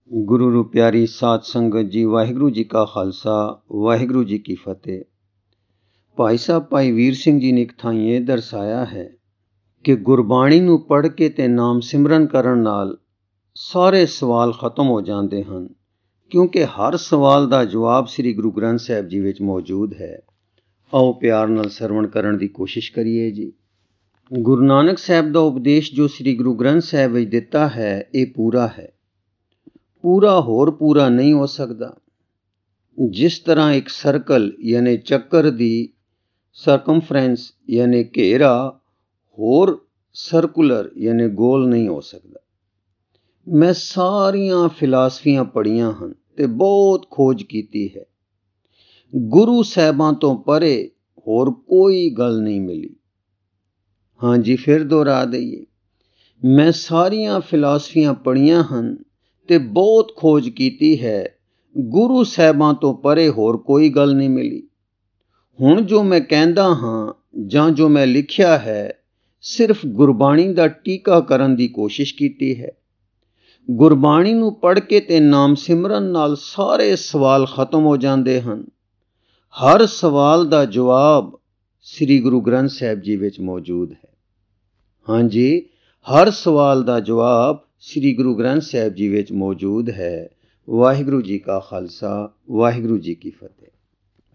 ਗੁਰੂ ਰੂ ਪਿਆਰੀ ਸਾਧ ਸੰਗਤ ਜੀ, ਵਾਹਿਗੁਰੂ ਜੀ ਕਾ ਖਾਲਸਾ, ਵਾਹਿਗੁਰੂ ਜੀ ਕੀ ਫਤਿਹ। ਭਾਈ ਸਾਹਿਬ ਭਾਈ ਵੀਰ ਸਿੰਘ ਜੀ ਨੇ ਇੱਕ ਥਾਂ ਇਹ ਦਰਸਾਇਆ ਹੈ ਕਿ ਗੁਰਬਾਣੀ ਨੂੰ ਪੜ੍ਹ ਕੇ ਤੇ ਨਾਮ ਸਿਮਰਨ ਕਰਨ ਨਾਲ ਸਾਰੇ ਸਵਾਲ ਖਤਮ ਹੋ ਜਾਂਦੇ ਹਨ, ਕਿਉਂਕਿ ਹਰ ਸਵਾਲ ਦਾ ਜਵਾਬ ਸ੍ਰੀ ਗੁਰੂ ਗ੍ਰੰਥ ਸਾਹਿਬ ਜੀ ਵਿੱਚ ਮੌਜੂਦ ਹੈ। ਆਓ ਪਿਆਰ ਨਾਲ ਸਰਵਣ ਕਰਨ ਦੀ ਕੋਸ਼ਿਸ਼ ਕਰੀਏ ਜੀ। ਗੁਰੂ ਨਾਨਕ ਸਾਹਿਬ ਦਾ ਉਪਦੇਸ਼ ਜੋ ਸ੍ਰੀ ਗੁਰੂ ਗ੍ਰੰਥ ਸਾਹਿਬ ਵਿੱਚ ਦਿੱਤਾ ਹੈ, ਇਹ ਪੂਰਾ ਹੈ। ਪੂਰਾ ਹੋਰ ਪੂਰਾ ਨਹੀਂ ਹੋ ਸਕਦਾ। ਜਿਸ ਤਰ੍ਹਾਂ ਇੱਕ ਸਰਕਲ ਯਾਨੀ ਚੱਕਰ ਦੀ ਸਰਕਮਫਰੈਂਸ ਯਾਨੀ ਘੇਰਾ ਹੋਰ ਸਰਕੂਲਰ ਯਾਨੀ ਗੋਲ ਨਹੀਂ ਹੋ ਸਕਦਾ। ਮੈਂ ਸਾਰੀਆਂ ਫਿਲਾਸਫੀਆਂ ਪੜ੍ਹੀਆਂ ਹਨ ਤੇ ਬਹੁਤ ਖੋਜ ਕੀਤੀ ਹੈ। ਗੁਰੂ ਸਾਹਿਬਾਂ ਤੋਂ ਪਰੇ ਹੋਰ ਕੋਈ ਗੱਲ ਨਹੀਂ ਮਿਲੀ। ਹਾਂਜੀ, ਫਿਰ ਦੁਹਰਾ ਦਈਏ, ਮੈਂ ਸਾਰੀਆਂ ਫਿਲਾਸਫੀਆਂ ਪੜ੍ਹੀਆਂ ਹਨ ਤੇ ਬਹੁਤ ਖੋਜ ਕੀਤੀ ਹੈ। ਗੁਰੂ ਸਾਹਿਬਾਂ ਤੋਂ ਪਰੇ ਹੋਰ ਕੋਈ ਗੱਲ ਨਹੀਂ ਮਿਲੀ। ਹੁਣ ਜੋ ਮੈਂ ਕਹਿੰਦਾ ਹਾਂ ਜਾਂ ਜੋ ਮੈਂ ਲਿਖਿਆ ਹੈ, ਸਿਰਫ ਗੁਰਬਾਣੀ ਦਾ ਟੀਕਾ ਕਰਨ ਦੀ ਕੋਸ਼ਿਸ਼ ਕੀਤੀ ਹੈ। ਗੁਰਬਾਣੀ ਨੂੰ ਪੜ੍ਹ ਕੇ ਤੇ ਨਾਮ ਸਿਮਰਨ ਨਾਲ ਸਾਰੇ ਸਵਾਲ ਖਤਮ ਹੋ ਜਾਂਦੇ ਹਨ। ਹਰ ਸਵਾਲ ਦਾ ਜਵਾਬ ਸ੍ਰੀ ਗੁਰੂ ਗ੍ਰੰਥ ਸਾਹਿਬ ਜੀ ਵਿੱਚ ਮੌਜੂਦ ਹੈ। ਹਾਂਜੀ, ਹਰ ਸਵਾਲ ਦਾ ਜਵਾਬ ਸ੍ਰੀ ਗੁਰੂ ਗ੍ਰੰਥ ਸਾਹਿਬ ਜੀ ਵਿੱਚ ਮੌਜੂਦ ਹੈ। ਵਾਹਿਗੁਰੂ ਜੀ ਕਾ ਖਾਲਸਾ, ਵਾਹਿਗੁਰੂ ਜੀ ਕੀ ਫਤਿਹ।